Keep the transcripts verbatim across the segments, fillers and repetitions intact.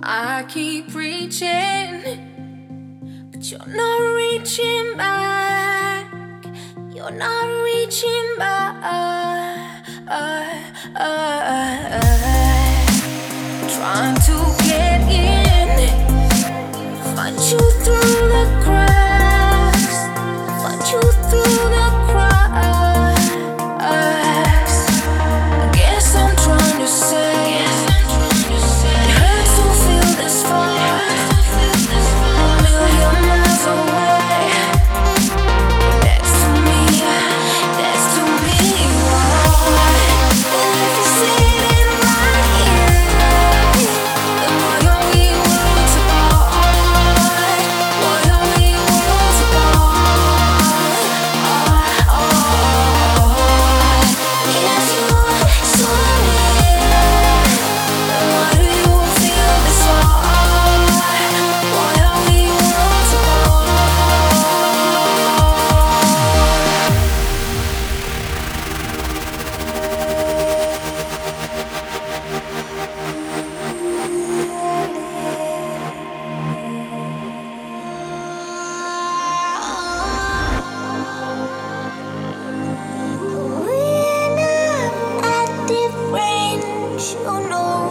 I keep reaching, but you're not reaching back. You're not reaching back. Trying to get in, find you through the cracks, find you through the cracks. I guess I'm trying to say it hurts to feel this far, a million miles away. Next to me, next to me, why? If you're sitting right here, then why are we worlds apart? Why are we worlds apart? If you're so near, then why do you feel this far? Why are we worlds apart? When I'm at the range, you know,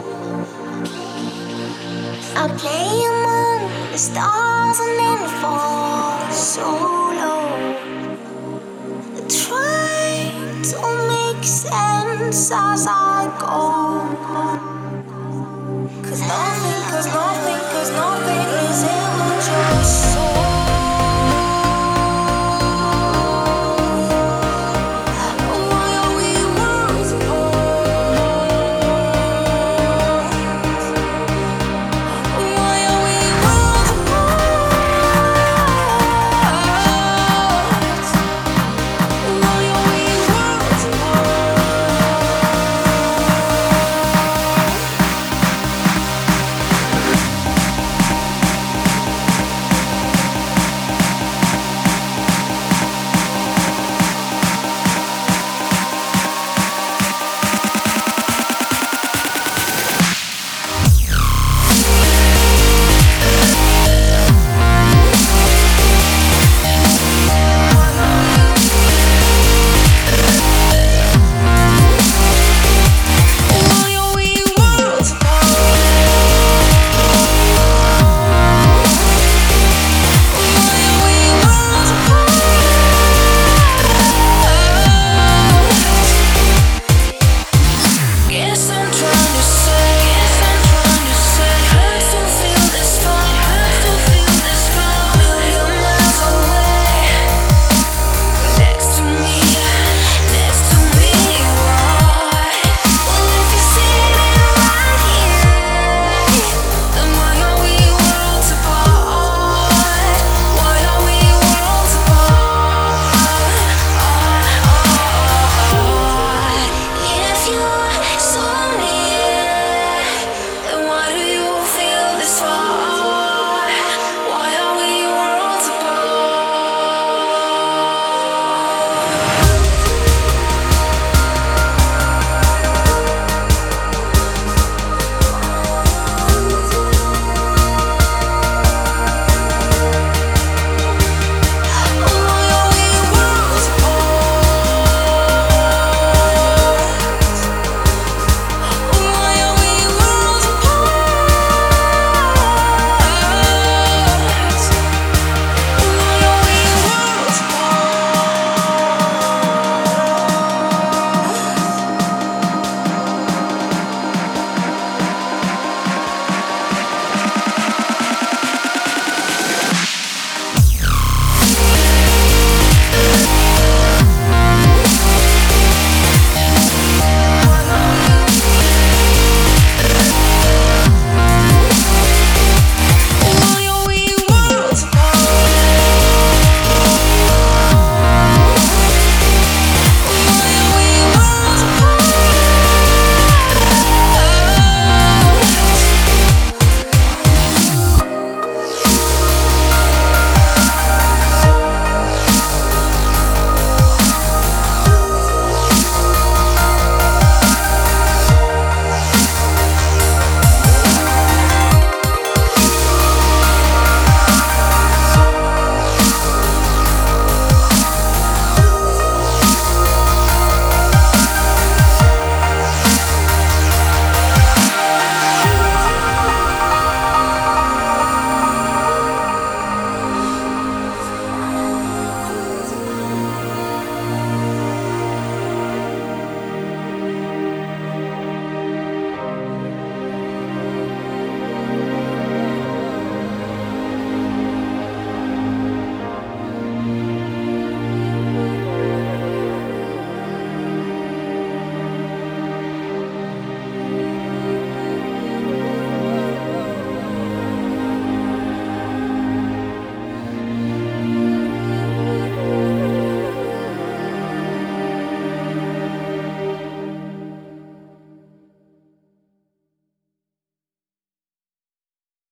I play among the stars and then fall so low. Trying to make sense as I go. Cause nothing, cause nothing, cause nothing is ever just so.